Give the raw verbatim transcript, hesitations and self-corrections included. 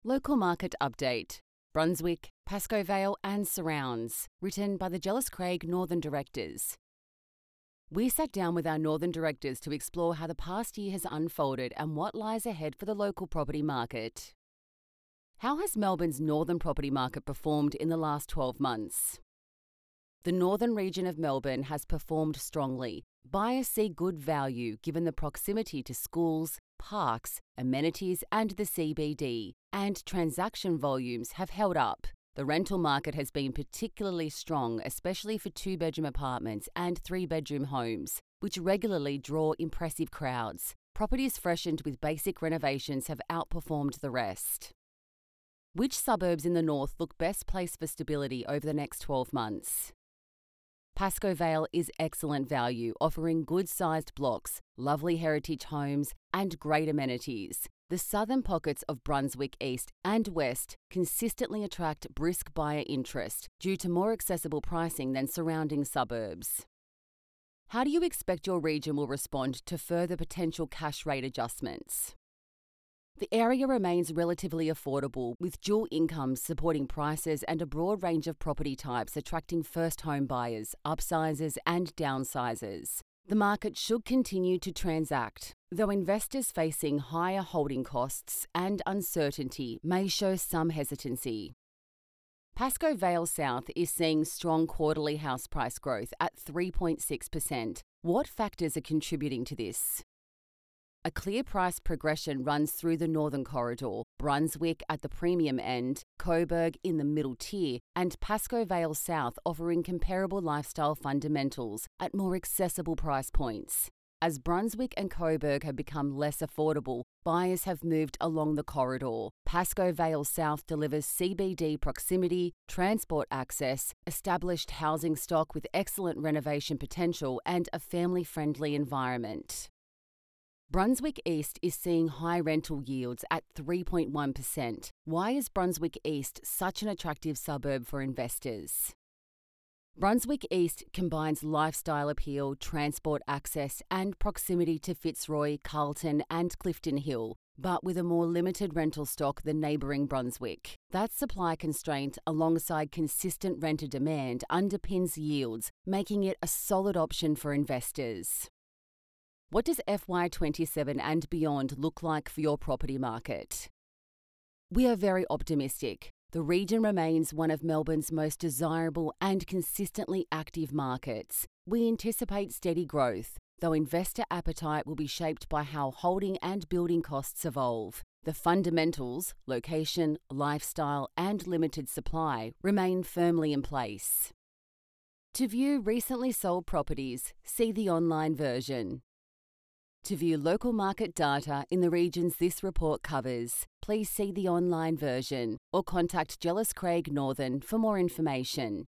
Local Market Update. Brunswick, Pascoe Vale and Surrounds. Written by the Jellis Craig Northern Directors. We sat down with our Northern Directors to explore how the past year has unfolded and what lies ahead for the local property market. How has Melbourne's northern property market performed in the last twelve months? The northern region of Melbourne has performed strongly. Buyers see good value given the proximity to schools, parks, amenities and the C B D, and transaction volumes have held up. The rental market has been particularly strong, especially for two-bedroom apartments and three-bedroom homes, which regularly draw impressive crowds. Properties freshened with basic renovations have outperformed the rest. Which suburbs in the north look best placed for stability over the next twelve months? Pascoe Vale is excellent value, offering good-sized blocks, lovely heritage homes, and great amenities. The southern pockets of Brunswick East and West consistently attract brisk buyer interest due to more accessible pricing than surrounding suburbs. How do you expect your region will respond to further potential cash rate adjustments? The area remains relatively affordable, with dual incomes supporting prices and a broad range of property types attracting first home buyers, upsizers and downsizers. The market should continue to transact, though investors facing higher holding costs and uncertainty may show some hesitancy. Pascoe Vale South is seeing strong quarterly house price growth at three point six percent. What factors are contributing to this? A clear price progression runs through the northern corridor, Brunswick at the premium end, Coburg in the middle tier, and Pascoe Vale South offering comparable lifestyle fundamentals at more accessible price points. As Brunswick and Coburg have become less affordable, buyers have moved along the corridor. Pascoe Vale South delivers C B D proximity, transport access, established housing stock with excellent renovation potential, and a family-friendly environment. Brunswick East is seeing high rental yields at three point one percent. Why is Brunswick East such an attractive suburb for investors? Brunswick East combines lifestyle appeal, transport access, and proximity to Fitzroy, Carlton, and Clifton Hill, but with a more limited rental stock than neighbouring Brunswick. That supply constraint, alongside consistent renter demand, underpins yields, making it a solid option for investors. What does F Y twenty-seven and beyond look like for your property market? We are very optimistic. The region remains one of Melbourne's most desirable and consistently active markets. We anticipate steady growth, though investor appetite will be shaped by how holding and building costs evolve. The fundamentals, location, lifestyle, and limited supply remain firmly in place. To view recently sold properties, see the online version. To view local market data in the regions this report covers, please see the online version or contact Jellis Craig Northern for more information.